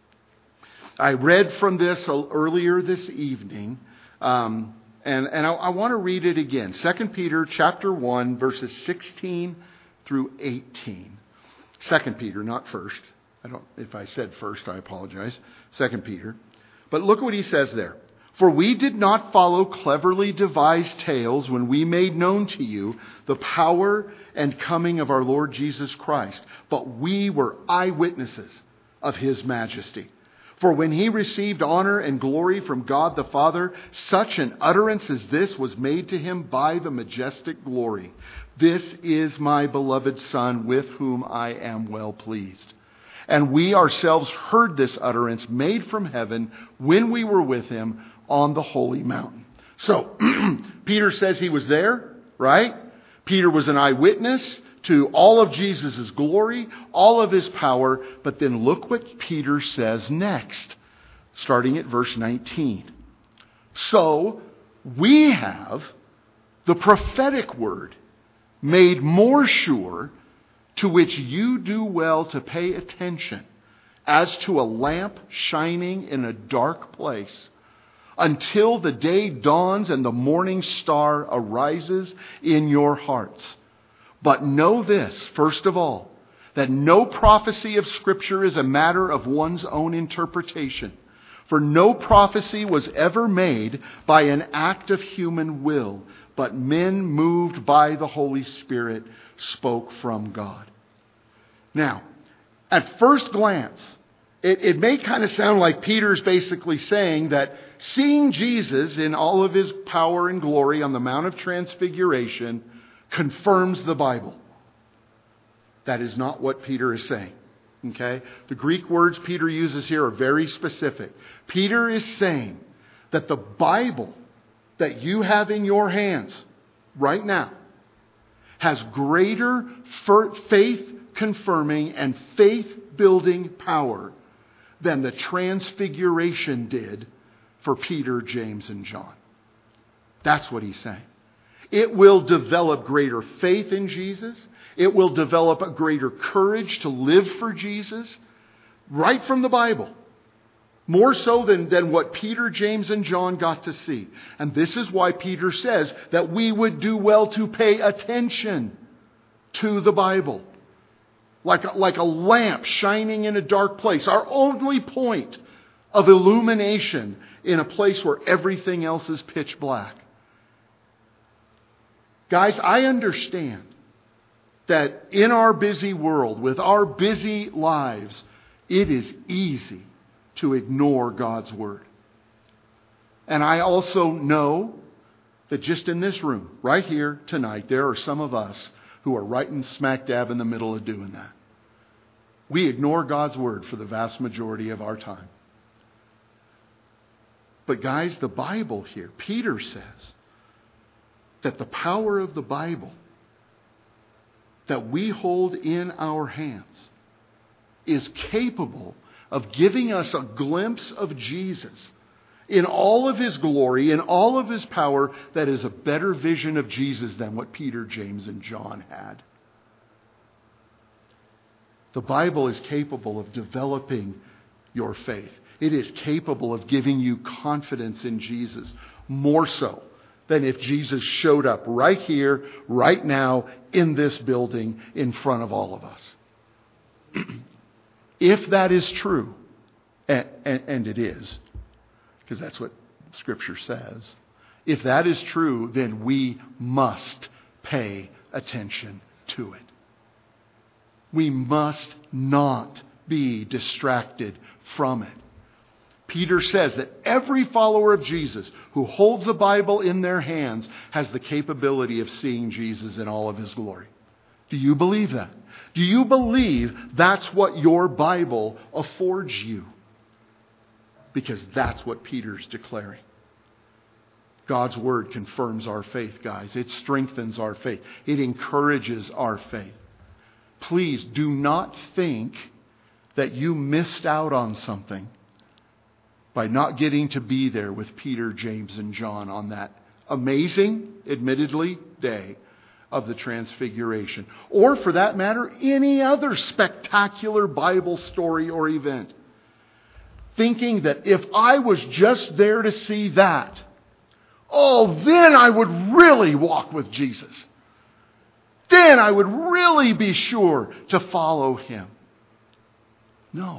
I read from this earlier this evening, and I want to read it again. 2 Peter chapter 1, verses 16 through 18. 2 Peter, not first. If I said first, I apologize. 2 Peter. But look what he says there. For we did not follow cleverly devised tales when we made known to you the power and coming of our Lord Jesus Christ, but we were eyewitnesses of His majesty. For when He received honor and glory from God the Father, such an utterance as this was made to Him by the majestic glory. This is my beloved Son, with whom I am well pleased. And we ourselves heard this utterance made from heaven when we were with Him on the holy mountain. So, Peter says he was there, right? Peter was an eyewitness to all of Jesus' glory, all of His power. But then look what Peter says next, starting at verse 19. So, we have the prophetic word made more sure, to which you do well to pay attention, as to a lamp shining in a dark place, until the day dawns and the morning star arises in your hearts. But know this, first of all, that no prophecy of Scripture is a matter of one's own interpretation. For no prophecy was ever made by an act of human will, but men moved by the Holy Spirit spoke from God. Now, at first glance, it may kind of sound like Peter's basically saying that seeing Jesus in all of His power and glory on the Mount of Transfiguration confirms the Bible. That is not what Peter is saying. Okay? The Greek words Peter uses here are very specific. Peter is saying that the Bible that you have in your hands right now has greater faith confirming and faith building power than the Transfiguration did for Peter, James, and John. That's what he's saying. It will develop greater faith in Jesus. It will develop a greater courage to live for Jesus right from the Bible. More so than what Peter, James, and John got to see. And this is why Peter says that we would do well to pay attention to the Bible. Like a lamp shining in a dark place. Our only point of illumination in a place where everything else is pitch black. Guys, I understand that in our busy world, with our busy lives, it is easy to ignore God's Word. And I also know that just in this room, right here tonight, there are some of us who are right in smack dab in the middle of doing that. We ignore God's Word for the vast majority of our time. But guys, the Bible here, Peter says that the power of the Bible that we hold in our hands is capable of giving us a glimpse of Jesus in all of His glory, in all of His power, that is a better vision of Jesus than what Peter, James, and John had. The Bible is capable of developing your faith. It is capable of giving you confidence in Jesus, more so than if Jesus showed up right here, right now, in this building, in front of all of us. If that is true, and it is, because that's what Scripture says, if that is true, then we must pay attention to it. We must not be distracted from it. Peter says that every follower of Jesus who holds a Bible in their hands has the capability of seeing Jesus in all of His glory. Do you believe that? Do you believe that's what your Bible affords you? Because that's what Peter's declaring. God's Word confirms our faith, guys. It strengthens our faith. It encourages our faith. Please do not think that you missed out on something by not getting to be there with Peter, James, and John on that amazing, admittedly, day of the Transfiguration. Or, for that matter, any other spectacular Bible story or event. Thinking that if I was just there to see that, then I would really walk with Jesus. Then I would really be sure to follow Him. No.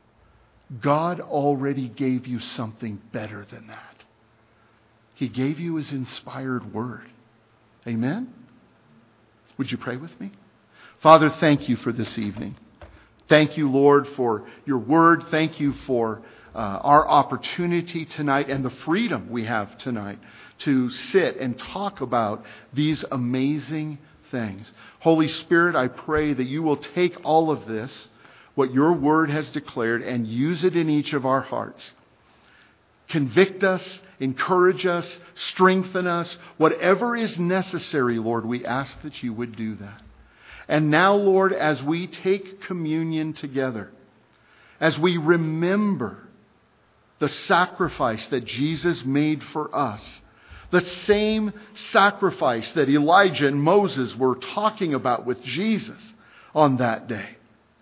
God already gave you something better than that. He gave you His inspired Word. Amen? Would you pray with me? Father, thank you for this evening. Thank you, Lord, for your Word. Thank you for our opportunity tonight and the freedom we have tonight to sit and talk about these amazing things. Holy Spirit, I pray that you will take all of this, what your Word has declared, and use it in each of our hearts. Convict us, encourage us, strengthen us. Whatever is necessary, Lord, we ask that you would do that. And now, Lord, as we take communion together, as we remember the sacrifice that Jesus made for us, the same sacrifice that Elijah and Moses were talking about with Jesus on that day.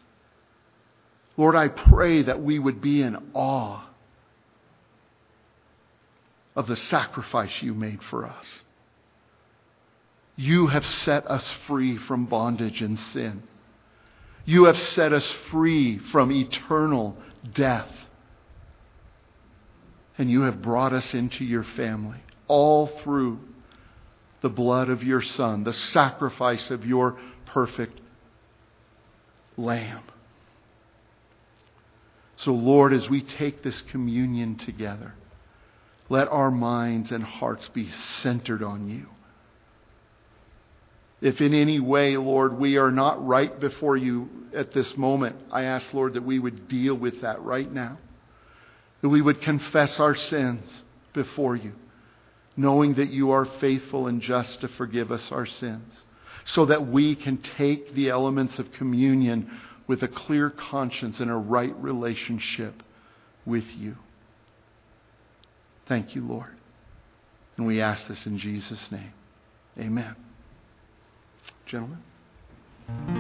Lord, I pray that we would be in awe of the sacrifice you made for us. You have set us free from bondage and sin. You have set us free from eternal death. And you have brought us into your family, all through the blood of your Son, the sacrifice of your perfect Lamb. So, Lord, as we take this communion together, let our minds and hearts be centered on you. If in any way, Lord, we are not right before you at this moment, I ask, Lord, that we would deal with that right now. That we would confess our sins before you, knowing that you are faithful and just to forgive us our sins, so that we can take the elements of communion with a clear conscience and a right relationship with you. Thank you, Lord. And we ask this in Jesus' name. Amen. Gentlemen.